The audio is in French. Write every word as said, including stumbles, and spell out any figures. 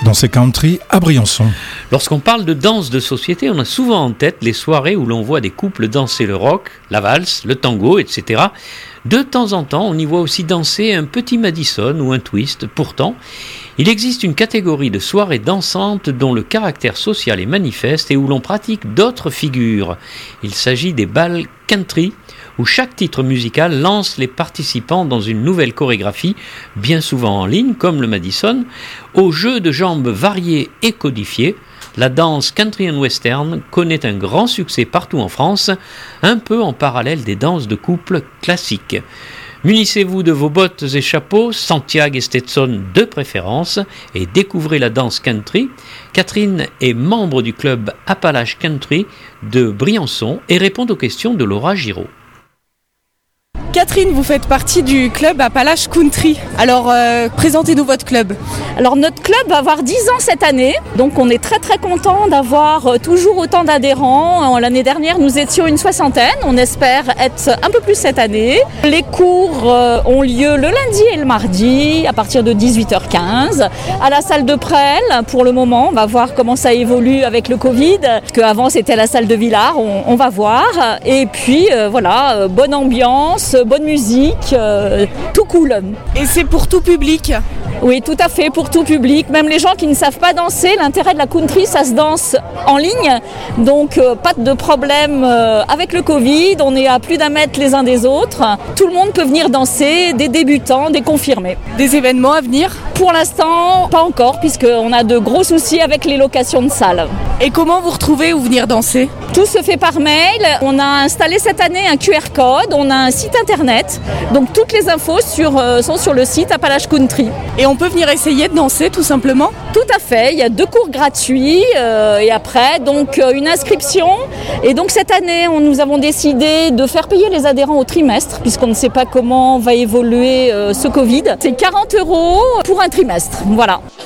Danser country à Briançon. Lorsqu'on parle de danse de société, on a souvent en tête les soirées où l'on voit des couples danser le rock, la valse, le tango, et cetera. De temps en temps, on y voit aussi danser un petit Madison ou un twist. Pourtant, il existe une catégorie de soirées dansantes dont le caractère social est manifeste et où l'on pratique d'autres figures. Il s'agit des bals country, où chaque titre musical lance les participants dans une nouvelle chorégraphie, bien souvent en ligne, comme le Madison, aux jeux de jambes variés et codifiés. La danse country and western connaît un grand succès partout en France, un peu en parallèle des danses de couple classiques. Munissez-vous de vos bottes et chapeaux, Santiago et Stetson de préférence, et découvrez la danse country. Catherine est membre du club Appalache Country de Briançon et répond aux questions de Laura Giraud. Catherine, vous faites partie du club Appalache Country. Alors, euh, présentez-nous votre club. Alors, notre club va avoir dix ans cette année. Donc, on est très très content d'avoir euh, toujours autant d'adhérents. L'année dernière, nous étions une soixantaine. On espère être un peu plus cette année. Les cours euh, ont lieu le lundi et le mardi à partir de dix-huit heures quinze à la salle de Presles. Pour le moment, on va voir comment ça évolue avec le Covid. Parce qu'avant, c'était la salle de Villars. On, on va voir. Et puis, euh, voilà, euh, bonne ambiance, bonne musique, euh, tout cool. Et c'est pour tout public ? Oui, tout à fait, pour tout public. Même les gens qui ne savent pas danser, l'intérêt de la country, ça se danse en ligne. Donc, euh, pas de problème euh, avec le Covid. On est à plus d'un mètre les uns des autres. Tout le monde peut venir danser, des débutants, des confirmés. Des événements à venir ? Pour l'instant, pas encore, puisqu'on a de gros soucis avec les locations de salles. Et comment vous retrouvez ou venir danser ? Tout se fait par mail. On a installé cette année un Q R code. On a un site internet. Donc, toutes les infos sur, euh, sont sur le site Appalache Country. Et on peut venir essayer de danser tout simplement ? Tout à fait, il y a deux cours gratuits euh, et après donc euh, une inscription. Et donc cette année, on, nous avons décidé de faire payer les adhérents au trimestre puisqu'on ne sait pas comment va évoluer euh, ce Covid. C'est quarante euros pour un trimestre, voilà.